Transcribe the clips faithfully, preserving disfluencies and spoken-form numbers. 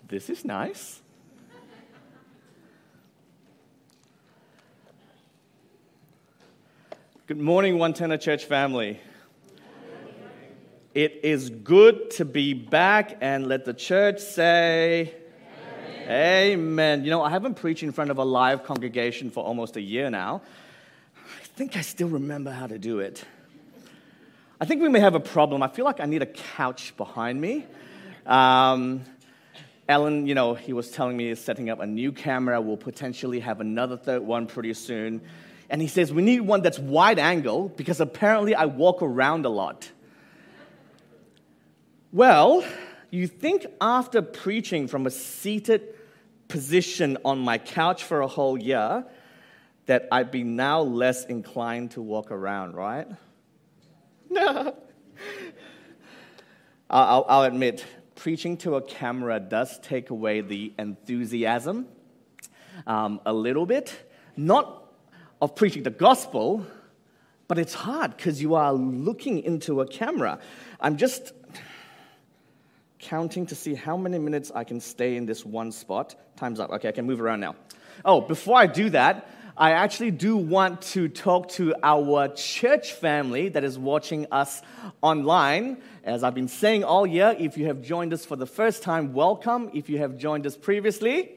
This is nice. Good morning, One Tenor Church family. It is good to be back, and let the church say, Amen. Amen. You know, I haven't preached in front of a live congregation for almost a year now. I think I still remember how to do it. I think we may have a problem. I feel like I need a couch behind me. Um, Alan, you know, he was telling me he's setting up a new camera. We'll potentially have another third one pretty soon. And he says, we need one that's wide angle because apparently I walk around a lot. Well, you think after preaching from a seated position on my couch for a whole year that I'd be now less inclined to walk around, right? No. I'll, I'll admit, preaching to a camera does take away the enthusiasm um, a little bit. Not of preaching the gospel, but it's hard because you are looking into a camera. I'm just counting to see how many minutes I can stay in this one spot. Time's up. Okay, I can move around now. Oh, before I do that, I actually do want to talk to our church family that is watching us online. As I've been saying all year, if you have joined us for the first time, welcome. If you have joined us previously,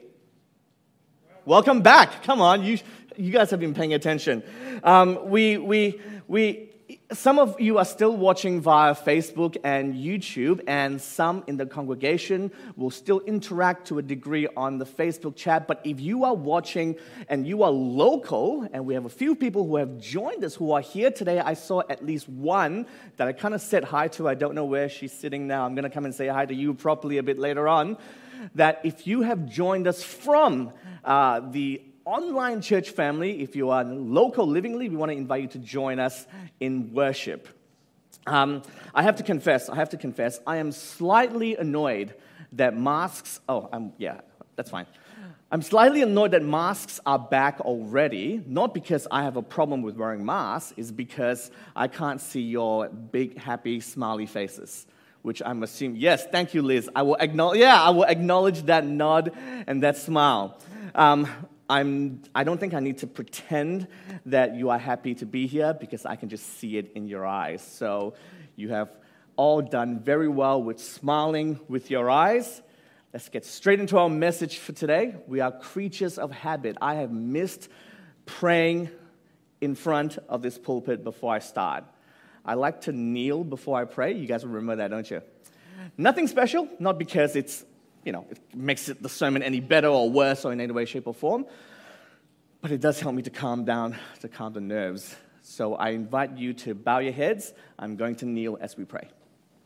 welcome back. Come on, you you guys have been paying attention. Um, we we we. Some of you are still watching via Facebook and YouTube, and some in the congregation will still interact to a degree on the Facebook chat. But if you are watching and you are local, and we have a few people who have joined us who are here today, I saw at least one that I kind of said hi to. I don't know where she's sitting now. I'm going to come and say hi to you properly a bit later on. That if you have joined us from uh, the online church family, if you are local livingly, we want to invite you to join us in worship. Um, I have to confess, I have to confess, I am slightly annoyed that masks, oh, I'm, yeah, that's fine. I'm slightly annoyed that masks are back already, not because I have a problem with wearing masks, it's because I can't see your big, happy, smiley faces, which I'm assuming, yes, thank you, Liz. I will acknowledge, yeah, I will acknowledge that nod and that smile. Um, I'm, I don't think I need to pretend that you are happy to be here because I can just see it in your eyes. So you have all done very well with smiling with your eyes. Let's get straight into our message for today. We are creatures of habit. I have missed praying in front of this pulpit before I start. I like to kneel before I pray. You guys remember that, don't you? Nothing special, not because it's You know, it makes it, the sermon any better or worse or in any way, shape, or form. But it does help me to calm down, to calm the nerves. So I invite you to bow your heads. I'm going to kneel as we pray.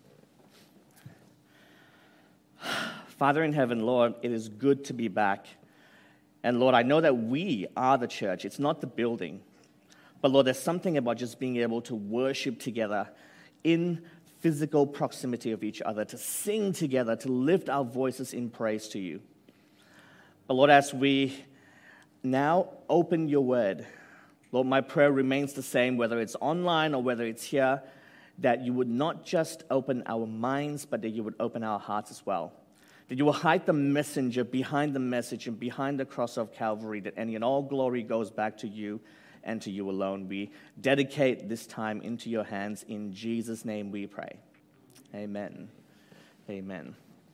Father in heaven, Lord, it is good to be back. And Lord, I know that we are the church. It's not the building. But Lord, there's something about just being able to worship together in physical proximity of each other, to sing together, to lift our voices in praise to you. But Lord, as we now open your word, Lord, my prayer remains the same, whether it's online or whether it's here, that you would not just open our minds, but that you would open our hearts as well. That you will hide the messenger behind the message and behind the cross of Calvary, that any and all glory goes back to you and to you alone. We dedicate this time into your hands. In Jesus' name we pray. Amen. Amen.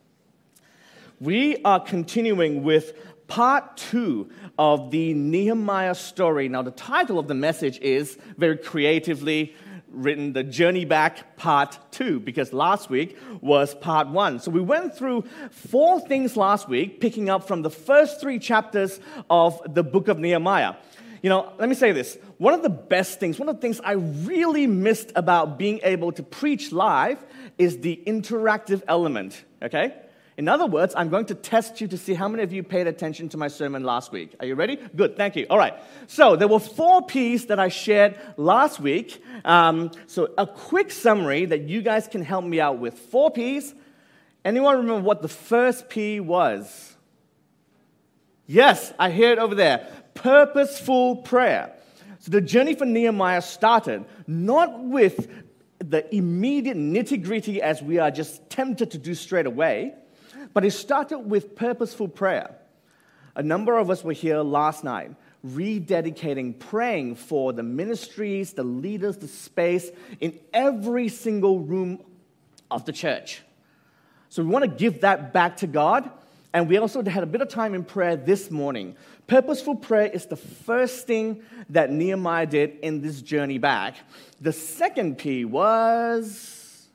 We are continuing with part two of the Nehemiah story. Now, the title of the message is very creatively written, The Journey Back Part two, because last week was part one. So we went through four things last week, picking up from the first three chapters of the book of Nehemiah. You know, let me say this. One of the best things, one of the things I really missed about being able to preach live is the interactive element, okay? In other words, I'm going to test you to see how many of you paid attention to my sermon last week. Are you ready? Good, thank you. All right. So there were four P's that I shared last week. Um, so a quick summary that you guys can help me out with. Four P's. Anyone remember what the first P was? Yes, I hear it over there. Purposeful prayer. So the journey for Nehemiah started not with the immediate nitty-gritty as we are just tempted to do straight away, But it started with purposeful prayer. A number of us were here last night, rededicating, praying for the ministries, the leaders, the space in every single room of the church. So we want to give that back to God. And we also had a bit of time in prayer this morning. Purposeful prayer is the first thing that Nehemiah did in this journey back. The second P was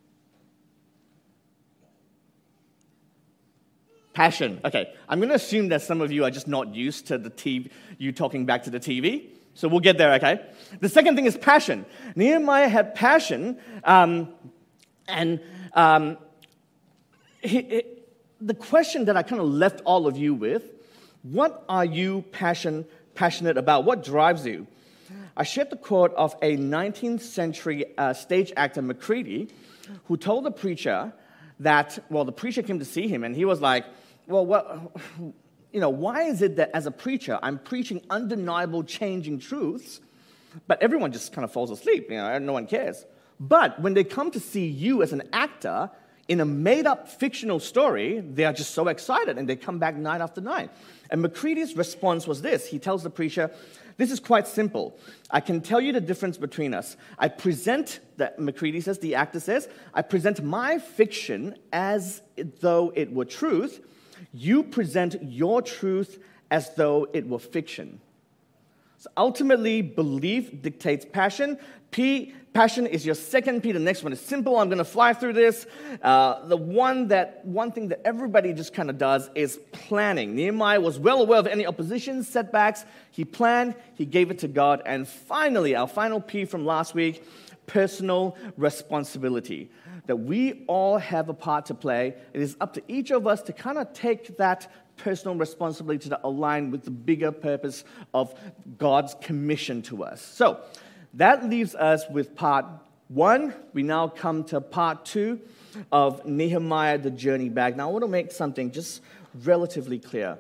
passion. Okay, I'm going to assume that some of you are just not used to the T V, you talking back to the T V. So we'll get there, okay? The second thing is passion. Nehemiah had passion, um, and um, he, he, the question that I kind of left all of you with, what are you passion, passionate about? What drives you? I shared the quote of a nineteenth century uh, stage actor, Macready, who told the preacher that, well, the preacher came to see him, and he was like, well, what, you know, why is it that as a preacher, I'm preaching undeniable, changing truths, but everyone just kind of falls asleep, you know, no one cares. But when they come to see you as an actor in a made-up fictional story, they are just so excited, and they come back night after night. And Macready's response was this. He tells the preacher, this is quite simple. I can tell you the difference between us. I present, that Macready says, the actor says, I present my fiction as though it were truth. You present your truth as though it were fiction. So ultimately, belief dictates passion. P, passion is your second P. The next one is simple. I'm going to fly through this. Uh, the one that one thing that everybody just kind of does is planning. Nehemiah was well aware of any opposition, setbacks. He planned. He gave it to God. And finally, our final P from last week, personal responsibility. That we all have a part to play. It is up to each of us to kind of take that personal responsibility to align with the bigger purpose of God's commission to us. So that leaves us with part one. We now come to part two of Nehemiah, the journey back. Now I want to make something just relatively clear.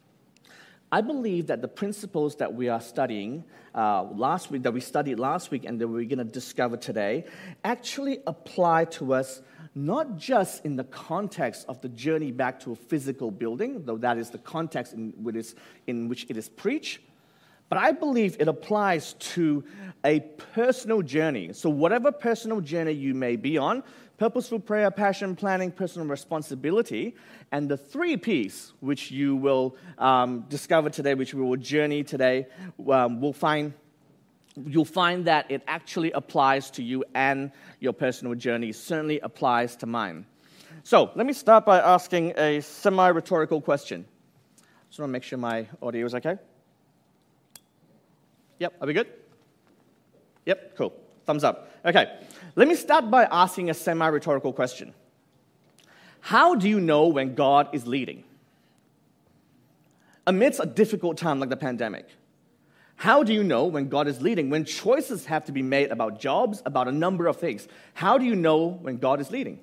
I believe that the principles that we are studying uh, last week, that we studied last week and that we're going to discover today, actually apply to us not just in the context of the journey back to a physical building, though that is the context in which, is, in which it is preached, but I believe it applies to a personal journey. So whatever personal journey you may be on, purposeful prayer, passion, planning, personal responsibility, and the three Ps, which you will um, discover today, which we will journey today, um, we'll find you'll find that it actually applies to you and your personal journey. Certainly applies to mine. So let me start by asking a semi-rhetorical question. Just want to make sure my audio is okay. Yep, are we good? Yep, cool. Thumbs up. Okay, let me start by asking a semi-rhetorical question. How do you know when God is leading? Amidst a difficult time like the pandemic, how do you know when God is leading? When choices have to be made about jobs, about a number of things, how do you know when God is leading?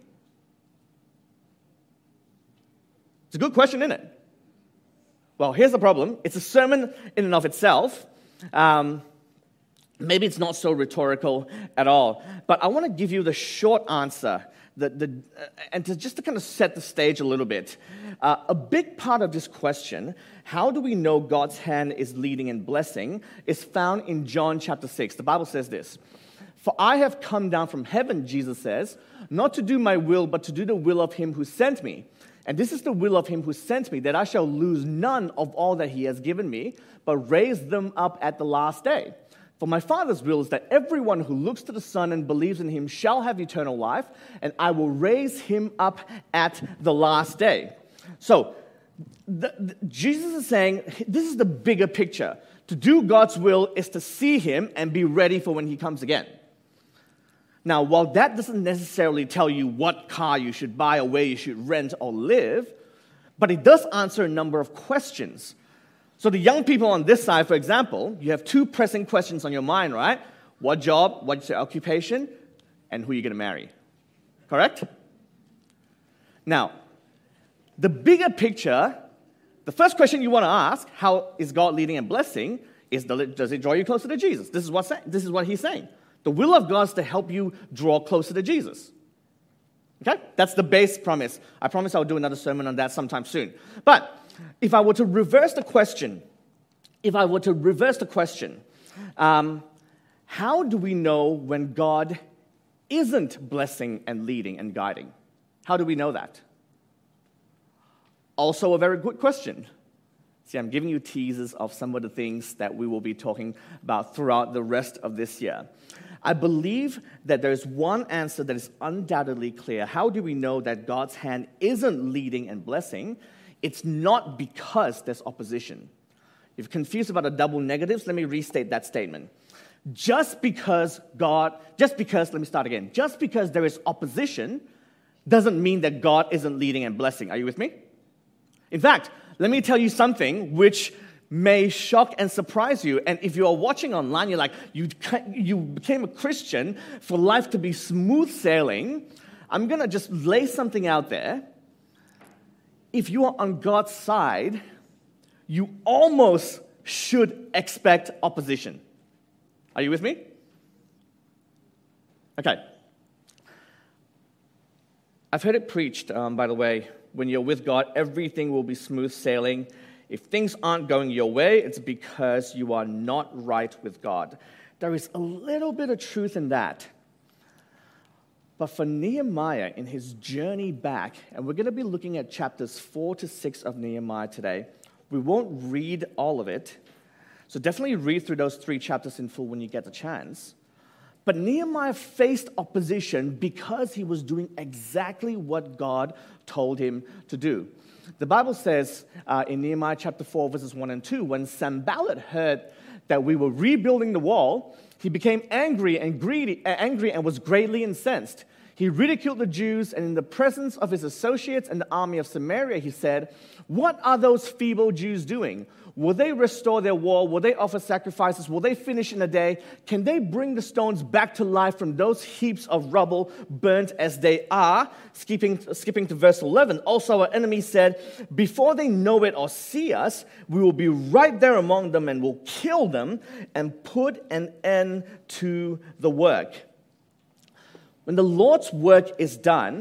It's a good question, isn't it? Well, here's the problem. It's a sermon in and of itself. Um, maybe it's not so rhetorical at all. But I want to give you the short answer, the, the, uh, and to just to kind of set the stage a little bit. Uh, a big part of this question, how do we know God's hand is leading and blessing, is found in John chapter six. The Bible says this, "For I have come down from heaven," Jesus says, "not to do my will, but to do the will of him who sent me. And this is the will of him who sent me, that I shall lose none of all that he has given me, but raise them up at the last day. For my Father's will is that everyone who looks to the Son and believes in him shall have eternal life, and I will raise him up at the last day." So, the, the, Jesus is saying, this is the bigger picture. To do God's will is to see him and be ready for when he comes again. Now, while that doesn't necessarily tell you what car you should buy or where you should rent or live, but it does answer a number of questions. So the young people on this side, for example, you have two pressing questions on your mind, right? What job, what's your occupation, and who you're going to marry. Correct? Now, the bigger picture, the first question you want to ask, how is God leading and blessing, is does it draw you closer to Jesus? This is what, this is what he's saying. The will of God is to help you draw closer to Jesus. Okay? That's the base premise. I promise I'll do another sermon on that sometime soon. But if I were to reverse the question, if I were to reverse the question, um, how do we know when God isn't blessing and leading and guiding? How do we know that? Also a very good question. See, I'm giving you teasers of some of the things that we will be talking about throughout the rest of this year. I believe that there's one answer that is undoubtedly clear. How do we know that God's hand isn't leading and blessing? It's not because there's opposition. If you're confused about the double negatives, let me restate that statement. Just because God, just because, let me start again. Just because there is opposition doesn't mean that God isn't leading and blessing. Are you with me? In fact, let me tell you something which may shock and surprise you. And if you're watching online, you're like, you, you became a Christian for life to be smooth sailing. I'm going to just lay something out there. If you are on God's side, you almost should expect opposition. Are you with me? Okay. I've heard it preached, um, by the way, when you're with God, everything will be smooth sailing. If things aren't going your way, it's because you are not right with God. There is a little bit of truth in that. But for Nehemiah, in his journey back, and we're going to be looking at chapters four to six of Nehemiah today, we won't read all of it. So definitely read through those three chapters in full when you get the chance. But Nehemiah faced opposition because he was doing exactly what God told him to do. The Bible says uh, in Nehemiah chapter four, verses one and two, when Sanballat heard that we were rebuilding the wall, he became angry and greedy, uh, angry and was greatly incensed. He ridiculed the Jews, and in the presence of his associates and the army of Samaria, he said, "What are those feeble Jews doing? Will they restore their wall? Will they offer sacrifices? Will they finish in a day? Can they bring the stones back to life from those heaps of rubble burnt as they are?" Skipping, skipping to verse eleven, also our enemy said, "Before they know it or see us, we will be right there among them and will kill them and put an end to the work." When the Lord's work is done,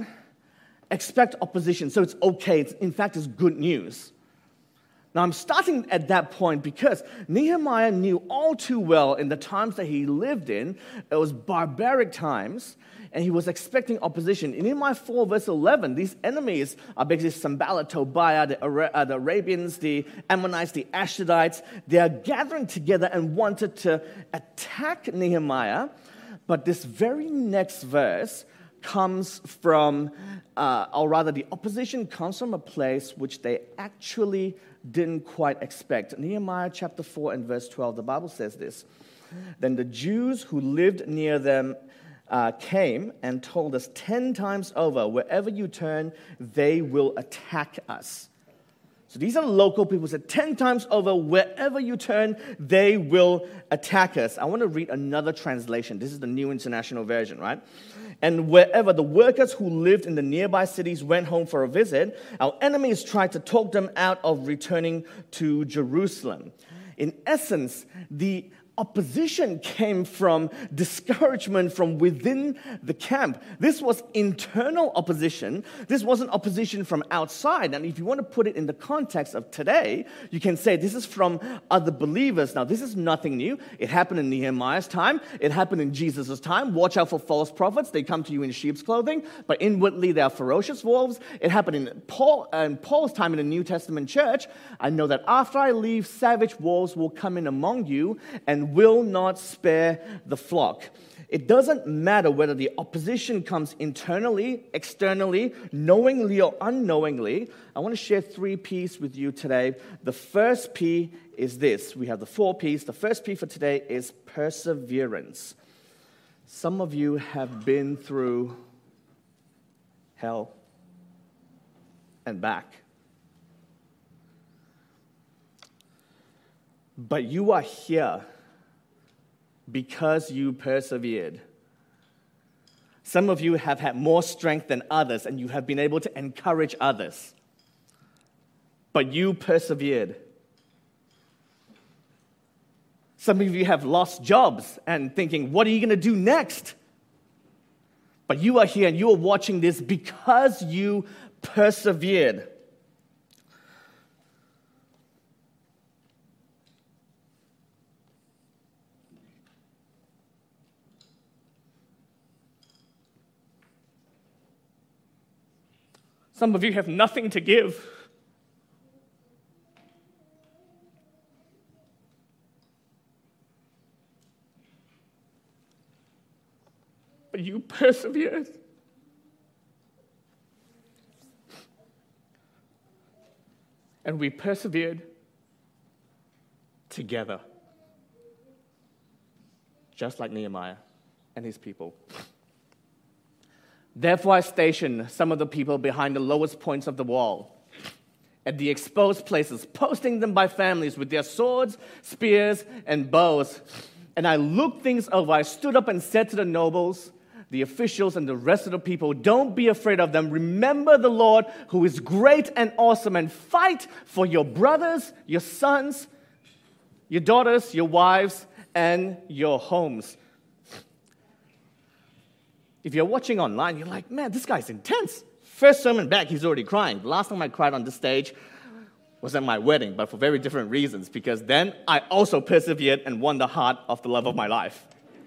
expect opposition. So it's okay. It's, in fact, it's good news. Now, I'm starting at that point because Nehemiah knew all too well in the times that he lived in, it was barbaric times, and he was expecting opposition. In Nehemiah four, verse eleven, these enemies are basically Sanballat, Tobiah, the, Ara- uh, the Arabians, the Ammonites, the Ashdodites. They are gathering together and wanted to attack Nehemiah, but this very next verse comes from, uh, or rather the opposition comes from a place which they actually didn't quite expect. Nehemiah chapter four and verse twelve, the Bible says this. "Then the Jews who lived near them uh, came and told us ten times over, wherever you turn, they will attack us." So these are local people who said, ten times over, wherever you turn, they will attack us. I want to read another translation. This is the New International Version, right? "And wherever the workers who lived in the nearby cities went home for a visit, our enemies tried to talk them out of returning to Jerusalem." In essence, the opposition came from discouragement from within the camp. This was internal opposition. This wasn't opposition from outside. And if you want to put it in the context of today, you can say this is from other believers. Now, this is nothing new. It happened in Nehemiah's time. It happened in Jesus' time. Watch out for false prophets. They come to you in sheep's clothing, but inwardly they are ferocious wolves. It happened in Paul in Paul's time in the New Testament church. "I know that after I leave, savage wolves will come in among you and will not spare the flock." It doesn't matter whether the opposition comes internally, externally, knowingly or unknowingly. I want to share three P's with you today. The first P is this. We have the four P's. The first P for today is perseverance. Some of you have been through hell and back. But you are here because you persevered. Some of you have had more strength than others, and you have been able to encourage others. But you persevered. Some of you have lost jobs and thinking, what are you going to do next? But you are here and you are watching this because you persevered. Some of you have nothing to give. But you persevered. And we persevered together. Just like Nehemiah and his people. Therefore, I stationed some of the people behind the lowest points of the wall, at the exposed places, posting them by families with their swords, spears, and bows. And I looked things over. I stood up and said to the nobles, the officials, and the rest of the people, don't be afraid of them. Remember the Lord, who is great and awesome, and fight for your brothers, your sons, your daughters, your wives, and your homes. If you're watching online, you're like, man, this guy's intense. First sermon back, he's already crying. The last time I cried on this stage was at my wedding, but for very different reasons, because then I also persevered and won the heart of the love of my life.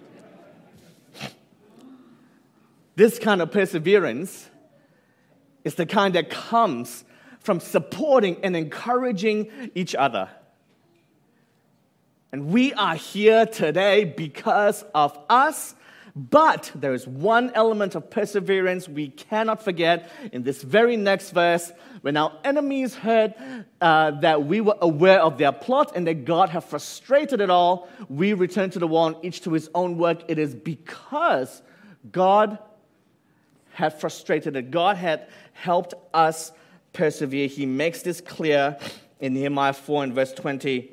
This kind of perseverance is the kind that comes from supporting and encouraging each other. And we are here today because of us. But there is one element of perseverance we cannot forget in this very next verse. When our enemies heard uh, that we were aware of their plot and that God had frustrated it all, we returned to the wall and each to his own work. It is because God had frustrated it. God had helped us persevere. He makes this clear in Nehemiah four and verse twenty.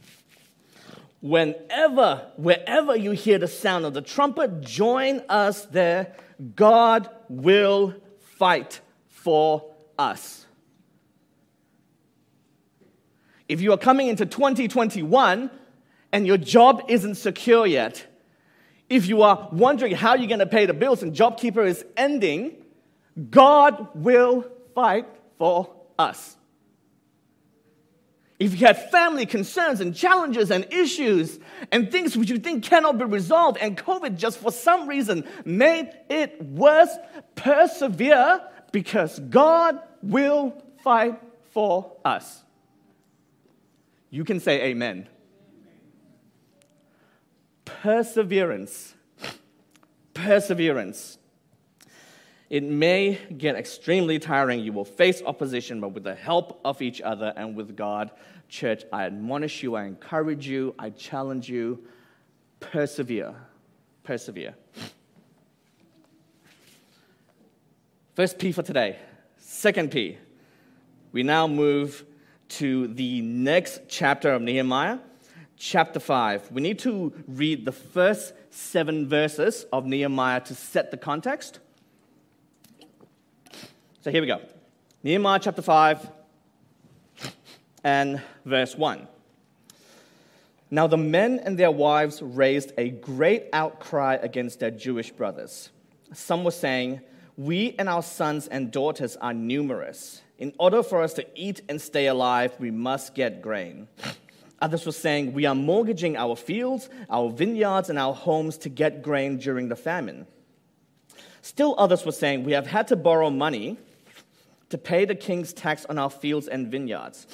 Whenever, wherever you hear the sound of the trumpet, join us there. God will fight for us. If you are coming into twenty twenty-one and your job isn't secure yet, if you are wondering how you're going to pay the bills and JobKeeper is ending, God will fight for us. If you have family concerns and challenges and issues and things which you think cannot be resolved and COVID just for some reason made it worse, persevere because God will fight for us. You can say amen. Perseverance. Perseverance. It may get extremely tiring. You will face opposition, but with the help of each other and with God, church, I admonish you, I encourage you, I challenge you, persevere. Persevere. First P for today. Second P. We now move to the next chapter of Nehemiah, chapter five. We need to read the first seven verses of Nehemiah to set the context. So here we go. Nehemiah chapter five and verse one. Now the men and their wives raised a great outcry against their Jewish brothers. Some were saying, "We and our sons and daughters are numerous. In order for us to eat and stay alive, we must get grain." Others were saying, "We are mortgaging our fields, our vineyards, and our homes to get grain during the famine." Still others were saying, "We have had to borrow money to pay the king's tax on our fields and vineyards.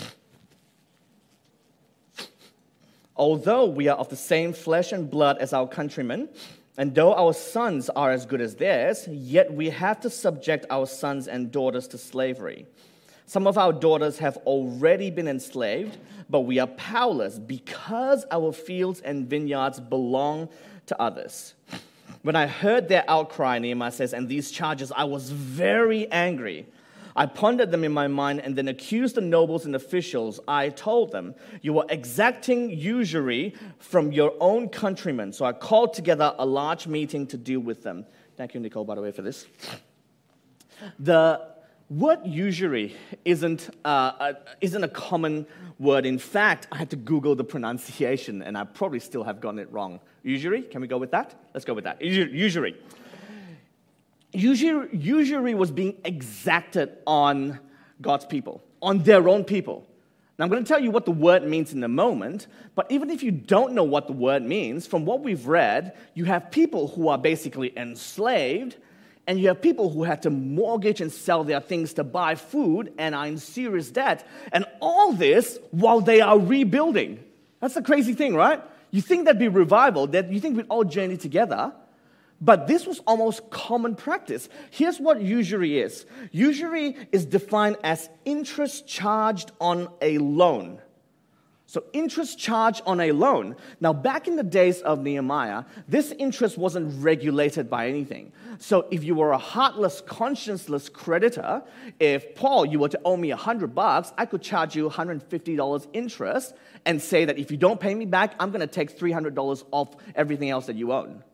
Although we are of the same flesh and blood as our countrymen, and though our sons are as good as theirs, yet we have to subject our sons and daughters to slavery. Some of our daughters have already been enslaved, but we are powerless because our fields and vineyards belong to others." When I heard their outcry, Nehemiah says, and these charges, I was very angry. I pondered them in my mind and then accused the nobles and officials. I told them, "You are exacting usury from your own countrymen." So I called together a large meeting to deal with them. Thank you, Nicole, by the way, for this. The word usury isn't, uh, a, isn't a common word. In fact, I had to Google the pronunciation, and I probably still have gotten it wrong. Usury? Can we go with that? Let's go with that. Usury. usury, usury was being exacted on God's people, on their own people. Now, I'm going to tell you what the word means in a moment, but even if you don't know what the word means, from what we've read, you have people who are basically enslaved, and you have people who had to mortgage and sell their things to buy food and are in serious debt, and all this while they are rebuilding. That's the crazy thing, right? You think there'd be revival, that you think we'd all journey together, but this was almost common practice. Here's what usury is. Usury is defined as interest charged on a loan. So interest charged on a loan. Now, back in the days of Nehemiah, this interest wasn't regulated by anything. So if you were a heartless, conscienceless creditor, if, Paul, you were to owe me one hundred bucks, I could charge you one hundred fifty dollars interest and say that if you don't pay me back, I'm going to take three hundred dollars off everything else that you own.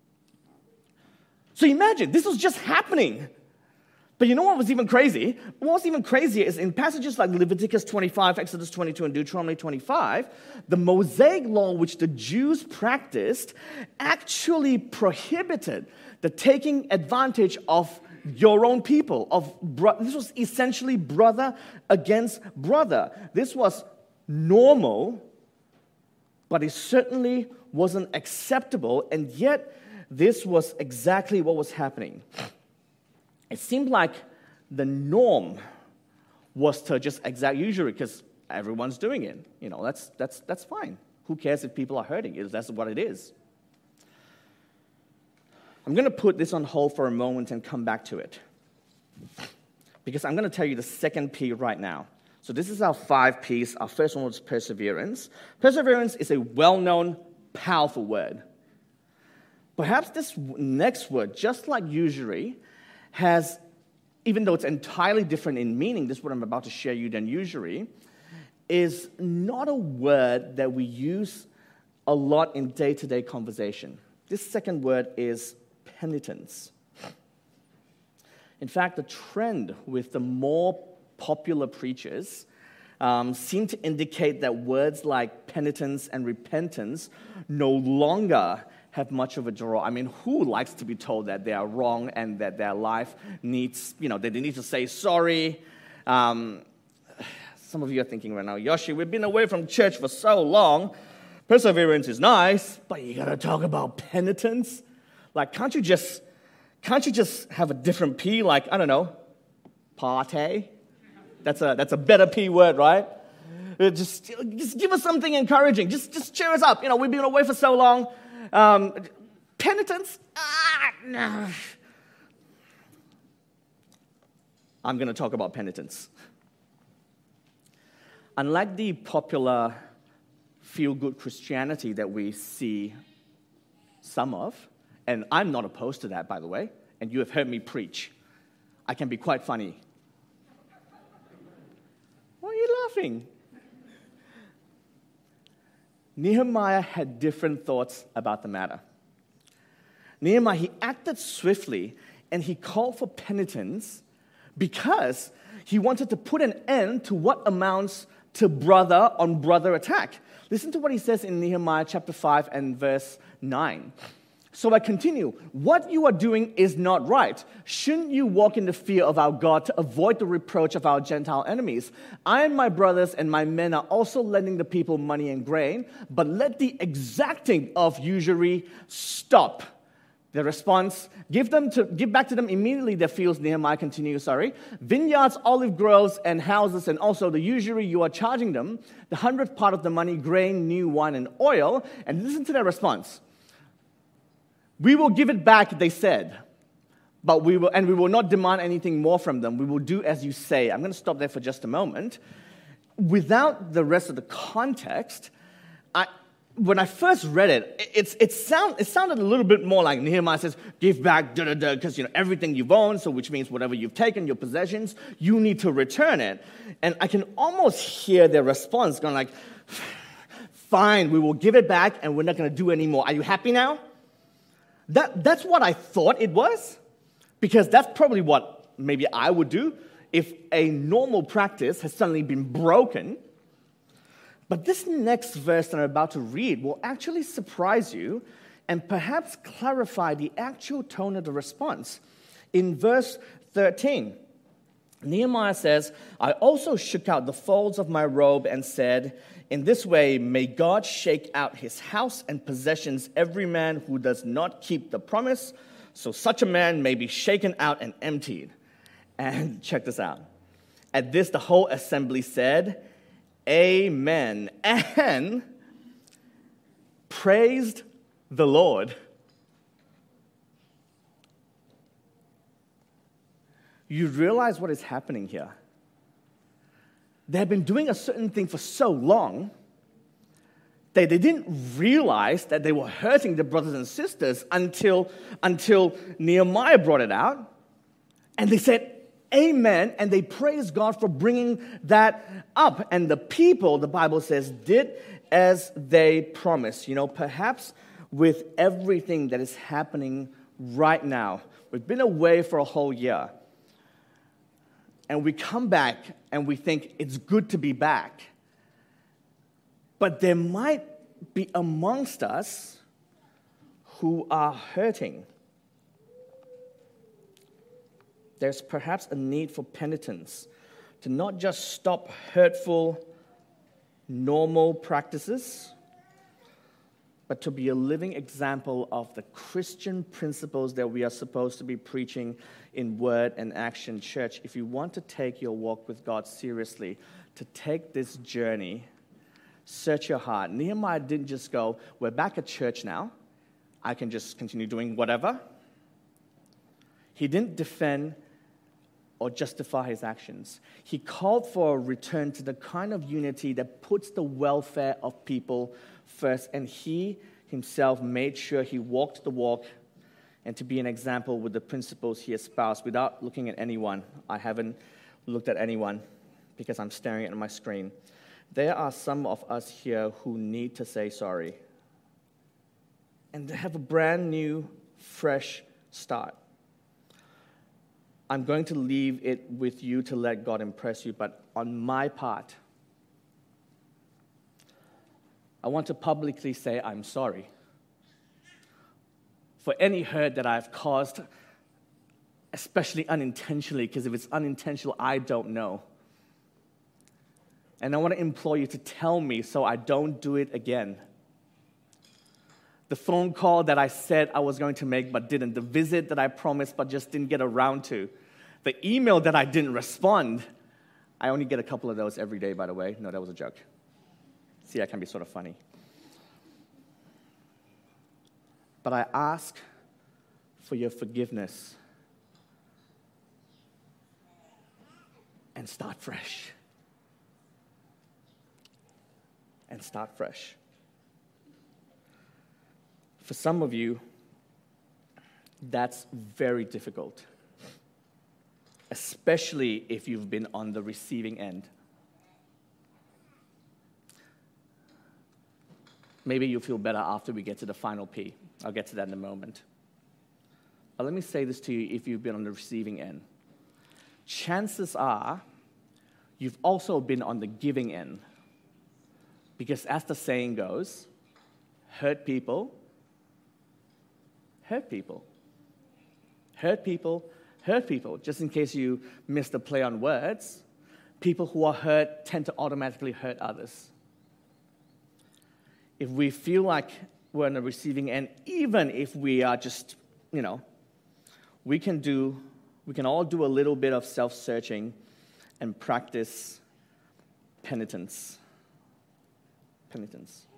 So imagine, this was just happening. But you know what was even crazy? What was even crazier is in passages like Leviticus twenty-five, Exodus twenty-two, and Deuteronomy twenty-five, the Mosaic law which the Jews practiced actually prohibited the taking advantage of your own people. Of bro- This was essentially brother against brother. This was normal, but it certainly wasn't acceptable, and yet this was exactly what was happening. It seemed like the norm was to just exact usury because everyone's doing it. You know, that's that's that's fine. Who cares if people are hurting? That's what it is. I'm going to put this on hold for a moment and come back to it, because I'm going to tell you the second P right now. So this is our five Ps. Our first one was perseverance. Perseverance is a well-known, powerful word. Perhaps this next word, just like usury, has, even though it's entirely different in meaning, this what I'm about to share you than usury, is not a word that we use a lot in day-to-day conversation. This second word is penitence. In fact, the trend with the more popular preachers um, seem to indicate that words like penitence and repentance no longer have much of a draw. I mean, who likes to be told that they are wrong and that their life needs, you know, that they need to say sorry? Um, some of you are thinking right now, Yoshi, we've been away from church for so long. Perseverance is nice, but you gotta talk about penitence? Like, can't you just, can't you just have a different P? Like, I don't know, party? That's a that's a better P word, right? Just, just give us something encouraging. Just, just cheer us up. You know, we've been away for so long. Um, penitence? Ah, no. I'm going to talk about penitence. Unlike the popular feel-good Christianity that we see some of, and I'm not opposed to that, by the way, and you have heard me preach. I can be quite funny. Why are you laughing? Nehemiah had different thoughts about the matter. Nehemiah, he acted swiftly, and he called for penitence because he wanted to put an end to what amounts to brother-on-brother attack. Listen to what he says in Nehemiah chapter five and verse nine. So I continue, what you are doing is not right. Shouldn't you walk in the fear of our God to avoid the reproach of our Gentile enemies? I and my brothers and my men are also lending the people money and grain, but let the exacting of usury stop. The response, give them to give back to them immediately their fields, Nehemiah continues, sorry, vineyards, olive groves, and houses, and also the usury you are charging them, the hundredth part of the money, grain, new wine, and oil. And listen to their response. We will give it back, they said, but we will, and we will not demand anything more from them. We will do as you say. I'm going to stop there for just a moment. Without the rest of the context, I, when I first read it, it's, it, sound, it sounded a little bit more like Nehemiah says, give back, da da da, because you know everything you've owned, so which means whatever you've taken, your possessions, you need to return it. And I can almost hear their response going like, fine, we will give it back, and we're not going to do any more. Are you happy now? That, that's what I thought it was, because that's probably what maybe I would do if a normal practice has suddenly been broken. But this next verse that I'm about to read will actually surprise you and perhaps clarify the actual tone of the response. In verse thirteen, Nehemiah says, I also shook out the folds of my robe and said, in this way may God shake out his house and possessions every man who does not keep the promise, so such a man may be shaken out and emptied. And check this out. At this, the whole assembly said, Amen, and praised the Lord. You realize what is happening here. They had been doing a certain thing for so long that they didn't realize that they were hurting their brothers and sisters until, until Nehemiah brought it out. And they said, Amen, and they praised God for bringing that up. And the people, the Bible says, did as they promised. You know, perhaps with everything that is happening right now, we've been away for a whole year. And we come back and we think it's good to be back. But there might be amongst us who are hurting. There's perhaps a need for penitence to not just stop hurtful, normal practices, but to be a living example of the Christian principles that we are supposed to be preaching in word and action. Church, if you want to take your walk with God seriously, to take this journey, search your heart. Nehemiah didn't just go, we're back at church now, I can just continue doing whatever. He didn't defend or justify his actions. He called for a return to the kind of unity that puts the welfare of people first, and he himself made sure he walked the walk and to be an example with the principles he espoused without looking at anyone. I haven't looked at anyone because I'm staring at my screen. There are some of us here who need to say sorry and to have a brand new, fresh start. I'm going to leave it with you to let God impress you, but on my part, I want to publicly say I'm sorry for any hurt that I've caused, especially unintentionally, because if it's unintentional, I don't know. And I want to implore you to tell me so I don't do it again. The phone call that I said I was going to make but didn't, the visit that I promised but just didn't get around to, the email that I didn't respond. I only get a couple of those every day, by the way. No, that was a joke. See, I can be sort of funny. But I ask for your forgiveness and start fresh. And start fresh. For some of you, that's very difficult, especially if you've been on the receiving end. Maybe you'll feel better after we get to the final P. I'll get to that in a moment. But let me say this to you if you've been on the receiving end. Chances are you've also been on the giving end. Because as the saying goes, hurt people, hurt people. Hurt people, hurt people. Just in case you missed the play on words, people who are hurt tend to automatically hurt others. If we feel like we're on the receiving end, even if we are just, you know, we can do, we can all do a little bit of self-searching and practice penitence. Penitence.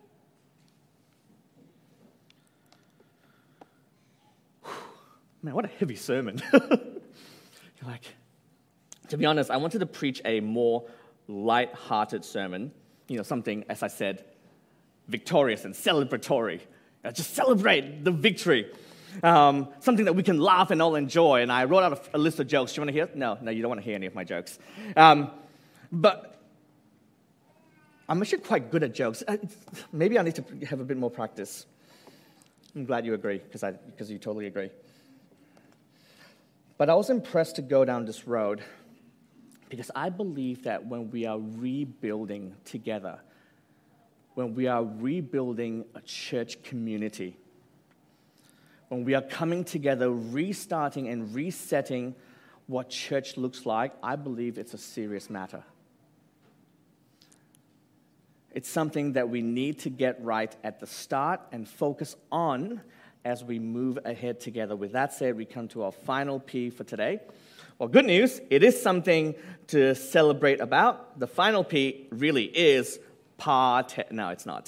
Whew. Man, what a heavy sermon. You're like, to be honest, I wanted to preach a more light-hearted sermon. You know, something, as I said, victorious and celebratory. Uh, just celebrate the victory. Um, something that we can laugh and all enjoy. And I wrote out a, a list of jokes. Do you want to hear? No, no, you don't want to hear any of my jokes. Um, but I'm actually quite good at jokes. Uh, maybe I need to have a bit more practice. I'm glad you agree, because I because you totally agree. But I was impressed to go down this road because I believe that when we are rebuilding together, when we are rebuilding a church community, when we are coming together, restarting and resetting what church looks like, I believe it's a serious matter. It's something that we need to get right at the start and focus on as we move ahead together. With that said, we come to our final P for today. Well, good news, it is something to celebrate about. The final P really is part. No, it's not.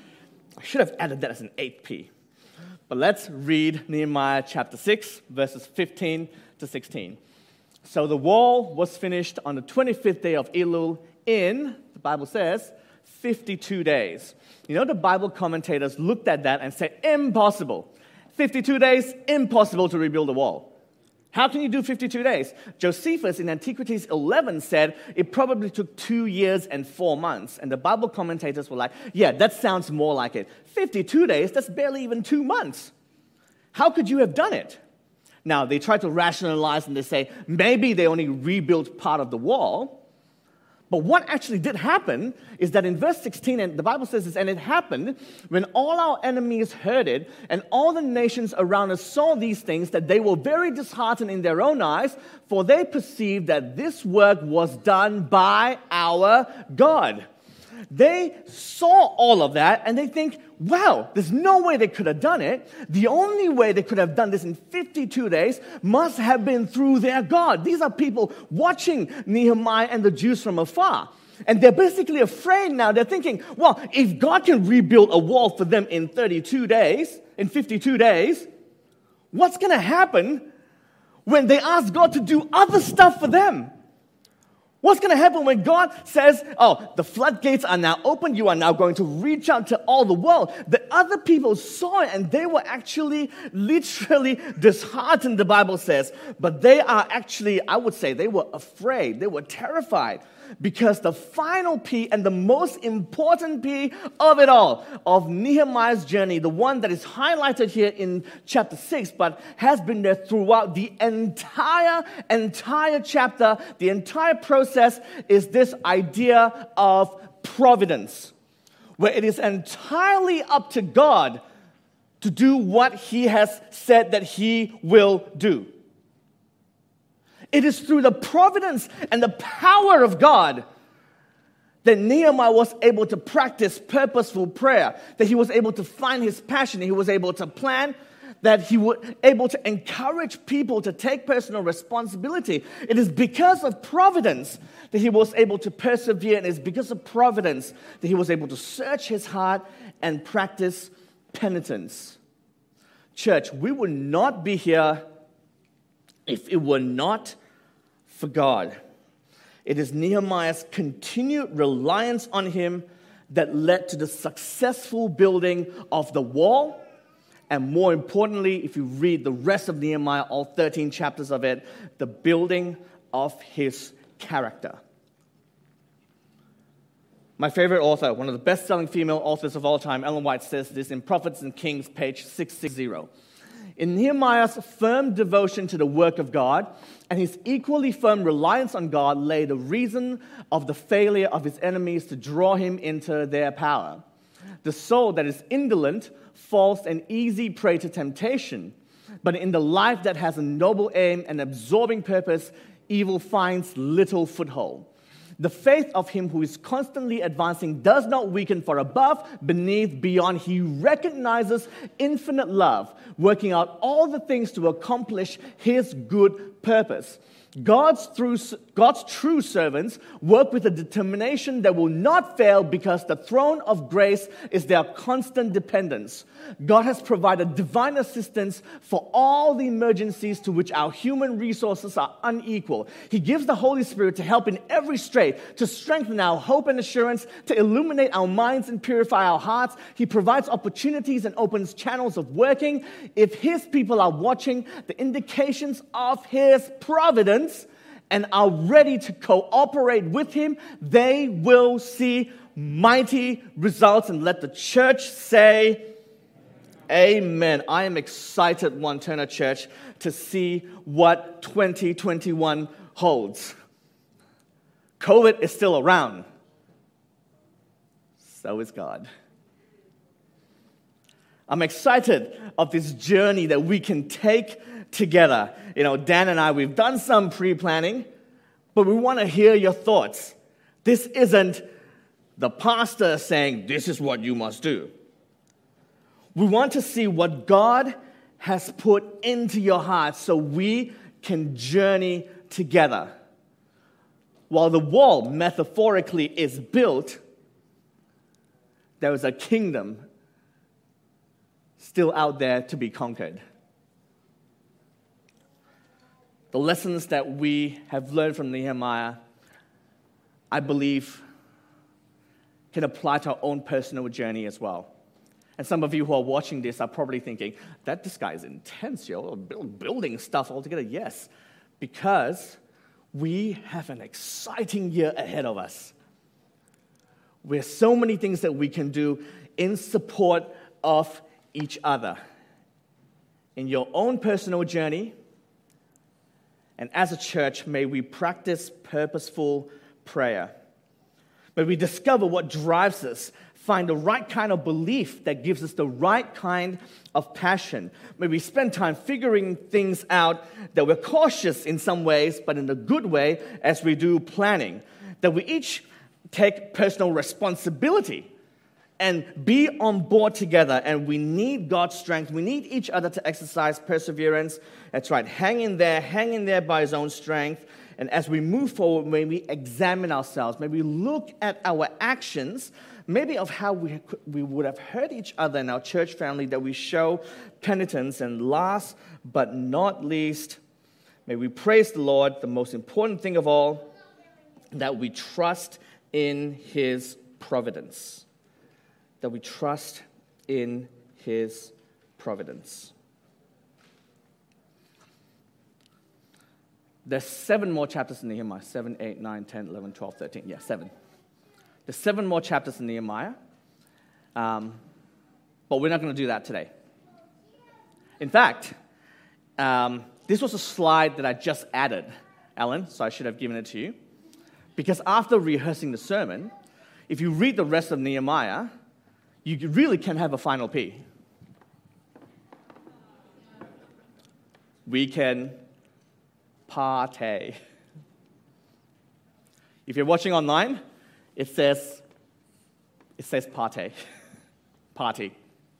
I should have added that as an eighth P. But let's read Nehemiah chapter six, verses fifteen to sixteen. So the wall was finished on the twenty-fifth day of Elul in, the Bible says, fifty-two days. You know, the Bible commentators looked at that and said, impossible. fifty-two days, impossible to rebuild the wall. How can you do fifty-two days? Josephus in Antiquities eleven said it probably took two years and four months. And the Bible commentators were like, yeah, that sounds more like it. fifty-two days, that's barely even two months. How could you have done it? Now, they try to rationalize and they say, maybe they only rebuilt part of the wall. But what actually did happen is that in verse sixteen, and the Bible says this, and it happened when all our enemies heard it, and all the nations around us saw these things, that they were very disheartened in their own eyes, for they perceived that this work was done by our God. They saw all of that, and they think, wow, there's no way they could have done it. The only way they could have done this in fifty-two days must have been through their God. These are people watching Nehemiah and the Jews from afar. And they're basically afraid now. They're thinking, well, if God can rebuild a wall for them in thirty-two days, in fifty-two days, what's going to happen when they ask God to do other stuff for them? What's going to happen when God says, oh, the floodgates are now open, you are now going to reach out to all the world? The other people saw it, and they were actually literally disheartened, the Bible says. But they are actually, I would say, they were afraid. They were terrified. Because the final P and the most important P of it all, of Nehemiah's journey, the one that is highlighted here in chapter six, but has been there throughout the entire, entire chapter, the entire process, is this idea of providence, where it is entirely up to God to do what He has said that He will do. It is through the providence and the power of God that Nehemiah was able to practice purposeful prayer, that he was able to find his passion, he was able to plan, that he was able to encourage people to take personal responsibility. It is because of providence that he was able to persevere, and it is because of providence that he was able to search his heart and practice penitence. Church, we would not be here if it were not for God. It is Nehemiah's continued reliance on Him that led to the successful building of the wall, and more importantly, if you read the rest of Nehemiah, all thirteen chapters of it, the building of his character. My favorite author, one of the best-selling female authors of all time, Ellen White, says this in Prophets and Kings, page six sixty. In Nehemiah's firm devotion to the work of God and his equally firm reliance on God lay the reason of the failure of his enemies to draw him into their power. The soul that is indolent falls an easy prey to temptation, but in the life that has a noble aim and absorbing purpose, evil finds little foothold. The faith of him who is constantly advancing does not weaken, for above, beneath, beyond, he recognizes infinite love, working out all the things to accomplish his good purpose. God's, through, God's true servants work with a determination that will not fail because the throne of grace is their constant dependence. God has provided divine assistance for all the emergencies to which our human resources are unequal. He gives the Holy Spirit to help in every strait, to strengthen our hope and assurance, to illuminate our minds and purify our hearts. He provides opportunities and opens channels of working. If His people are watching the indications of His providence and are ready to cooperate with Him, they will see mighty results. And let the church say, amen. I am excited, One Turner Church, to see what twenty twenty-one holds. COVID is still around. So is God. I'm excited of this journey that we can take together. You know, Dan and I, we've done some pre-planning, but we want to hear your thoughts. This isn't the pastor saying, this is what you must do. We want to see what God has put into your heart so we can journey together. While the wall metaphorically is built, there is a kingdom still out there to be conquered. The lessons that we have learned from Nehemiah, I believe, can apply to our own personal journey as well. And some of you who are watching this are probably thinking, that this guy is intense, yo, building stuff altogether. Yes, because we have an exciting year ahead of us. With so many things that we can do in support of each other. In your own personal journey, and as a church, may we practice purposeful prayer. May we discover what drives us, find the right kind of belief that gives us the right kind of passion. May we spend time figuring things out, that we're cautious in some ways, but in a good way as we do planning. That we each take personal responsibility and be on board together. And we need God's strength. We need each other to exercise perseverance. That's right. Hang in there, hang in there by His own strength. And as we move forward, may we examine ourselves. May we look at our actions, maybe of how we, we would have hurt each other in our church family, that we show penitence. And last but not least, may we praise the Lord, the most important thing of all, that we trust in His providence. That we trust in His providence. There's seven more chapters in Nehemiah. seven, eight, nine, ten, eleven, twelve, thirteen. Yeah, seven. There's seven more chapters in Nehemiah. Um, but we're not going to do that today. In fact, um, this was a slide that I just added, Alan, so I should have given it to you. Because after rehearsing the sermon, if you read the rest of Nehemiah, you really can have a final P. We can party. If you're watching online, it says, it says party. Party.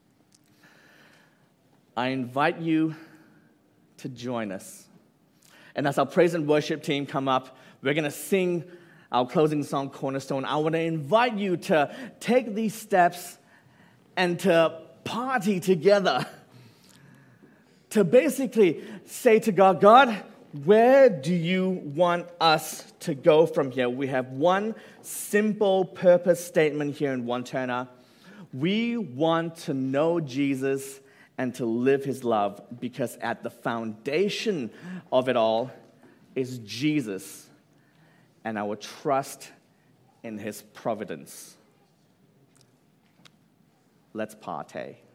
I invite you to join us. And as our praise and worship team come up, we're going to sing our closing song, Cornerstone. I want to invite you to take these steps and to party together. To basically say to God, God, where do you want us to go from here? We have one simple purpose statement here in One Turner. We want to know Jesus and to live His love, because at the foundation of it all is Jesus and our trust in His providence. Let's party.